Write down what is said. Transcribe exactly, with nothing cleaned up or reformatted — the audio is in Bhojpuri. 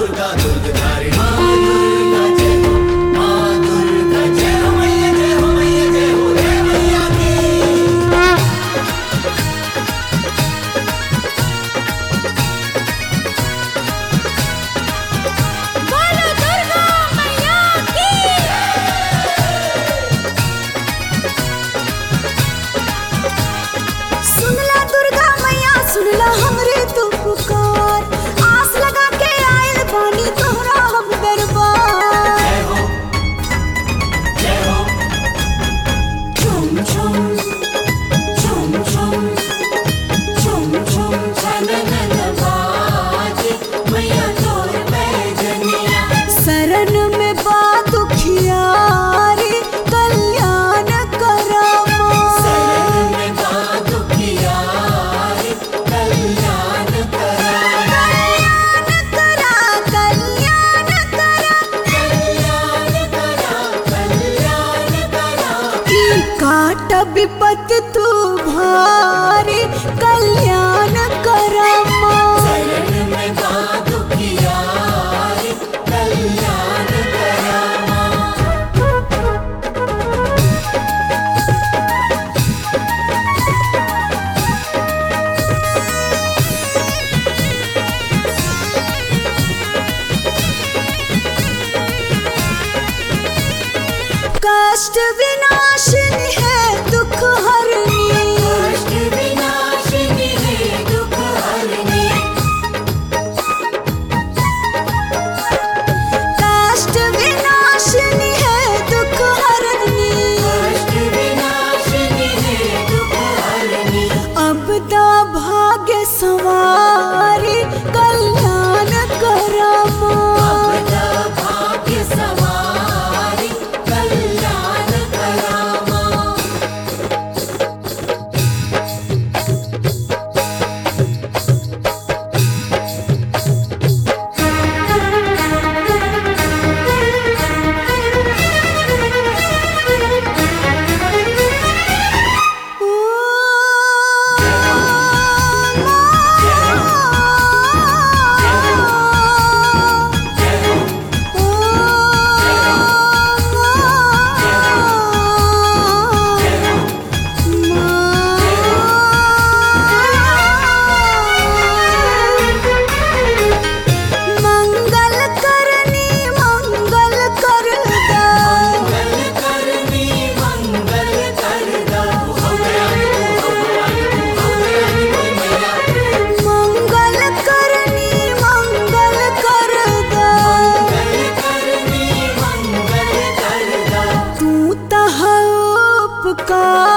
दुर्गा दुर्गधारी माँ दुर्गा जय हो, माँ दुर्गा जय हो मैया, जय हो मैया, जय हो जय मैया की। बोलो दुर्गा मैया की। सुनला दुर्गा मैया सुनला हमरे तू पुकार, आस लगा के आयल बानी तोहरा हम दरबार। जय हो, जय हो, झूम झूम झूम झूम झूम झूम छनन बाजे मैया तोर बैजनिया। शरण में बा दुखियारी कल्याण करा माँ। शरण में बा दुखियारी कल्याण करा, कल्याण करा कल्याण करा कल्याण करा, कल्याण करा। ई काट विपत तू भारी कल्याण करा माँ। शरण में बा दुखियारी कल्याण करा माँ। कष्ट विनाशिनी है दुख हरनी। कष्ट विनाशिनी है दुख हरनी। कष्ट विनाशिनी है दुख हरनी। कष्ट विनाशिनी है दुख हरनी। अब दा भाग्य सवारी कल्याण करा माँ। अपना भाग्य सवारी कल्याण करा माँ। मंगल करनी मंगल कर दा। मंगल करनी मंगल कर दा। हो गयानी तू, हो गयानी तू, हो गयानी कोई मैया। मंगल करनी मंगल कर दा। मंगल करनी मंगल कर दा। तू तह उपकार